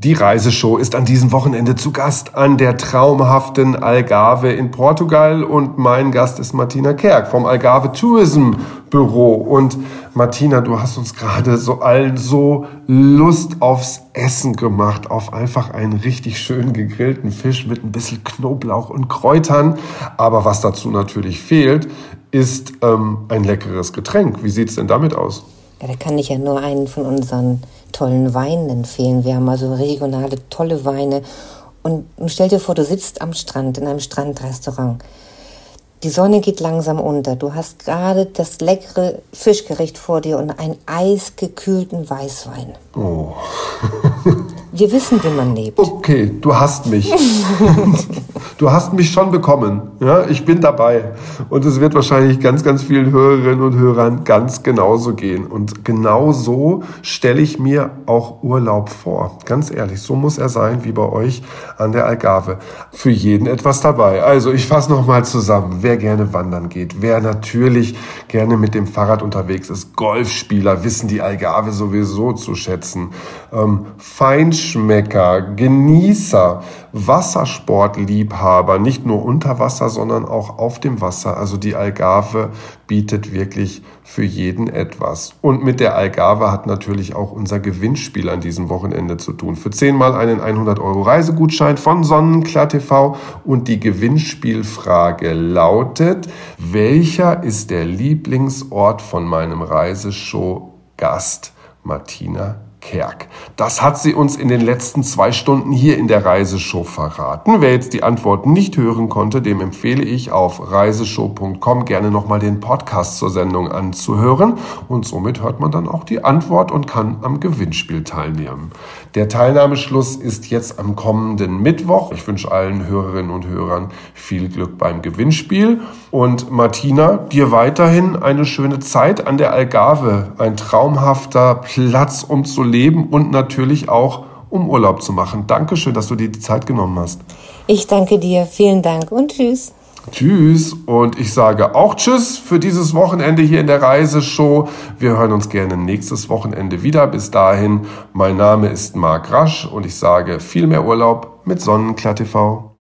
Die Reiseshow ist an diesem Wochenende zu Gast an der traumhaften Algarve in Portugal und mein Gast ist Martina Kerk vom Algarve Tourism Büro. Und Martina, du hast uns gerade so Lust aufs Essen gemacht, auf einfach einen richtig schön gegrillten Fisch mit ein bisschen Knoblauch und Kräutern. Aber was dazu natürlich fehlt, ist ein leckeres Getränk. Wie sieht's denn damit aus? Ja, da kann ich ja nur einen von unseren tollen Weinen empfehlen. Wir haben also regionale, tolle Weine. Und stell dir vor, du sitzt am Strand, in einem Strandrestaurant. Die Sonne geht langsam unter. Du hast gerade das leckere Fischgericht vor dir und einen eisgekühlten Weißwein. Oh. Wir wissen, wie man lebt. Okay, du hast mich. Du hast mich schon bekommen. Ja, ich bin dabei. Und es wird wahrscheinlich ganz, ganz vielen Hörerinnen und Hörern ganz genauso gehen. Und genau so stelle ich mir auch Urlaub vor. Ganz ehrlich, so muss er sein wie bei euch an der Algarve. Für jeden etwas dabei. Also ich fasse nochmal zusammen. Wer gerne wandern geht, wer natürlich gerne mit dem Fahrrad unterwegs ist, Golfspieler wissen die Algarve sowieso zu schätzen. Feinschmecker, Genießer, Wassersportliebhaber, nicht nur unter Wasser, sondern auch auf dem Wasser. Also die Algarve bietet wirklich für jeden etwas. Und mit der Algarve hat natürlich auch unser Gewinnspiel an diesem Wochenende zu tun. Für 10-mal einen 100€ Reisegutschein von Sonnenklar TV. Und die Gewinnspielfrage lautet: Welcher ist der Lieblingsort von meinem Reiseshow-Gast Martina Kerk? Das hat sie uns in den letzten 2 Stunden hier in der Reiseshow verraten. Wer jetzt die Antwort nicht hören konnte, dem empfehle ich auf reiseshow.com gerne nochmal den Podcast zur Sendung anzuhören. Und somit hört man dann auch die Antwort und kann am Gewinnspiel teilnehmen. Der Teilnahmeschluss ist jetzt am kommenden Mittwoch. Ich wünsche allen Hörerinnen und Hörern viel Glück beim Gewinnspiel. Und Martina, dir weiterhin eine schöne Zeit an der Algarve. Ein traumhafter Platz, um zu leben und natürlich auch, um Urlaub zu machen. Dankeschön, dass du dir die Zeit genommen hast. Ich danke dir. Vielen Dank und tschüss. Tschüss. Und ich sage auch tschüss für dieses Wochenende hier in der Reiseshow. Wir hören uns gerne nächstes Wochenende wieder. Bis dahin, mein Name ist Marc Rasch und ich sage viel mehr Urlaub mit Sonnenklar TV.